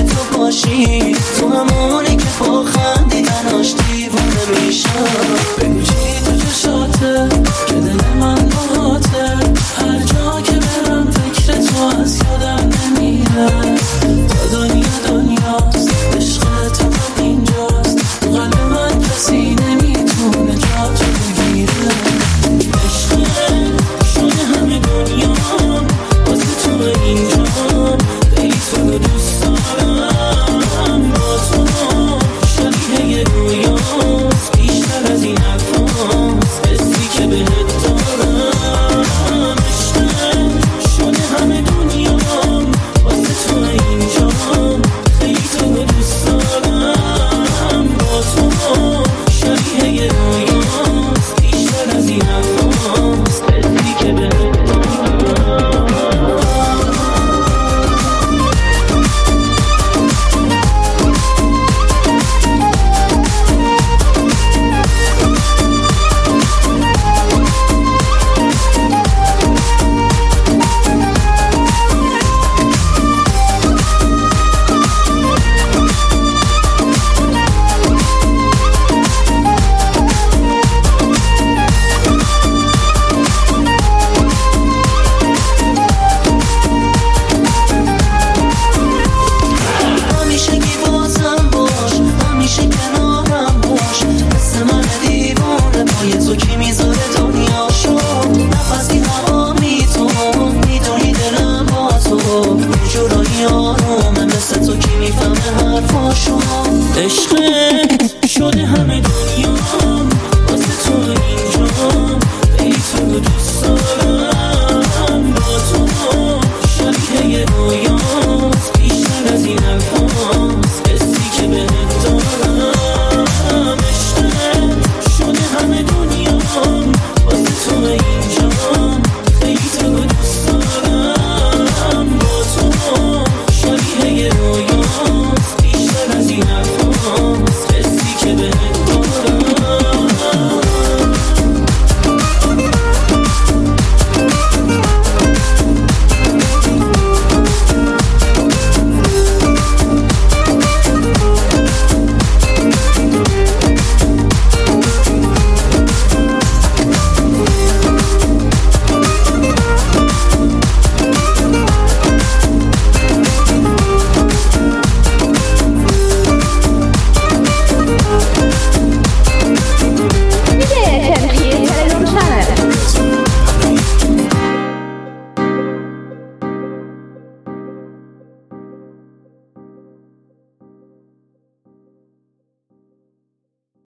تو باشی، تو همونی که با خندیدناش دیوونه میشم. بگو چی تو چشاته که دل من باهاته، هر جا که برم فکر تو از یادم نمیره. تا دنیاست عشق تو هم اینجاست، تو قلب من کسی نمیتونه جا تو بگیره. عشقت شده همه دنیام، واسه تو اینجام، خیلی تو رو دوست دارم. با تو شبیه یه رویاست، بیشتر از این حرفاست، حسی که بهت دارم. عشقت شده همه دنیام، واسه تو اینجام، خیلی تو رو دوست دارم. با تو شبیه یه رویاست، بیشتر از این حرفاست، حسی که بهت دارم. عشقت شده همه دنیام، واسه تو اینجام، خیلی تو رو دوست دارم.